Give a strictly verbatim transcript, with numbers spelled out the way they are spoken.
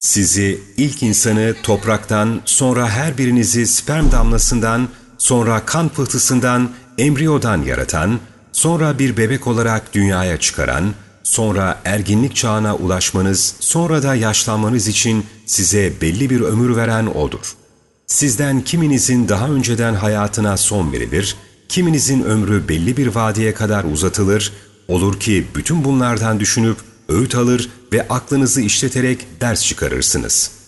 Sizi, ilk insanı topraktan, sonra her birinizi sperm damlasından, sonra kan pıhtısından, embriyodan yaratan, sonra bir bebek olarak dünyaya çıkaran, sonra erginlik çağına ulaşmanız, sonra da yaşlanmanız için size belli bir ömür veren O'dur. Sizden kiminizin daha önceden hayatına son verilir, kiminizin ömrü belli bir vadeye kadar uzatılır, olur ki bütün bunlardan düşünüp öğüt alır ve aklınızı işleterek ders çıkarırsınız.''